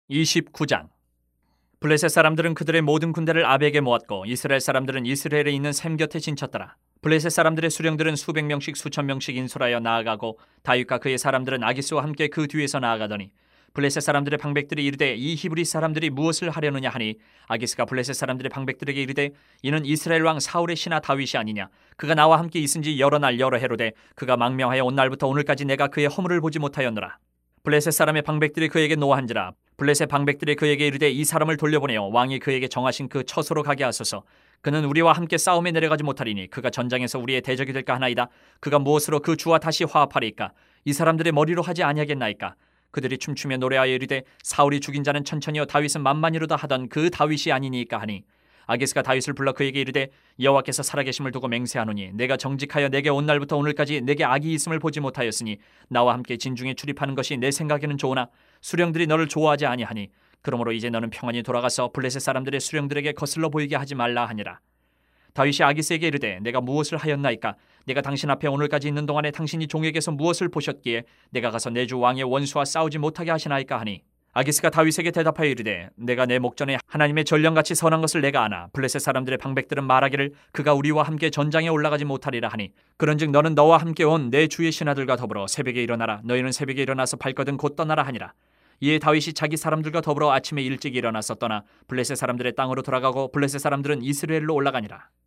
29장. 블레셋 사람들은 그들의 모든 군대를 아벡에 모았고 이스라엘 사람들은 이스라엘에 있는 셈 곁에 진쳤더라. 블레셋 사람들의 수령들은 수백 명씩 수천 명씩 인솔하여 나아가고 다윗과 그의 사람들은 아기스와 함께 그 뒤에서 나아가더니 블레셋 사람들의 방백들이 이르되 이 히브리 사람들이 무엇을 하려느냐 하니 아기스가 블레셋 사람들의 방백들에게 이르되 이는 이스라엘 왕 사울의 신하 다윗이 아니냐. 그가 나와 함께 있은지 여러 날 여러 해로되 그가 망명하여 온 날부터 오늘까지 내가 그의 허물을 보지 못하였노라. 블레셋 사람의 방백들이 그에게 노한지라. 블레셋 방백들이 그에게 이르되 이 사람을 돌려보내어 왕이 그에게 정하신 그 처소로 가게 하소서. 그는 우리와 함께 싸움에 내려가지 못하리니 그가 전장에서 우리의 대적이 될까 하나이다. 그가 무엇으로 그 주와 다시 화합하리이까? 이 사람들의 머리로 하지 아니하겠나이까? 그들이 춤추며 노래하여 이르되 사울이 죽인 자는 천천히요 다윗은 만만히로다 하던 그 다윗이 아니니까 하니 아기스가 다윗을 불러 그에게 이르되 여호와께서 살아계심을 두고 맹세하노니 내가 정직하여 내게 온 날부터 오늘까지 내게 악이 있음을 보지 못하였으니 나와 함께 진중에 출입하는 것이 내 생각에는 좋으나 수령들이 너를 좋아하지 아니하니 그러므로 이제 너는 평안히 돌아가서 블레셋 사람들의 수령들에게 거슬러 보이게 하지 말라 하니라. 다윗이 아기스에게 이르되 내가 무엇을 하였나이까? 내가 당신 앞에 오늘까지 있는 동안에 당신이 종에게서 무엇을 보셨기에 내가 가서 내 주 왕의 원수와 싸우지 못하게 하시나이까 하니 아기스가 다윗에게 대답하여 이르되 내가 내 목전에 하나님의 전령같이 선한 것을 내가 아나 블레셋 사람들의 방백들은 말하기를 그가 우리와 함께 전장에 올라가지 못하리라 하니 그런즉 너는 너와 함께 온 내 주의 신하들과 더불어 새벽에 일어나라. 너희는 새벽에 일어나서 발거든 곧 떠나라 하니라. 이에 다윗이 자기 사람들과 더불어 아침에 일찍 일어나서 떠나 블레셋 사람들의 땅으로 돌아가고 블레셋 사람들은 이스라엘로 올라가니라.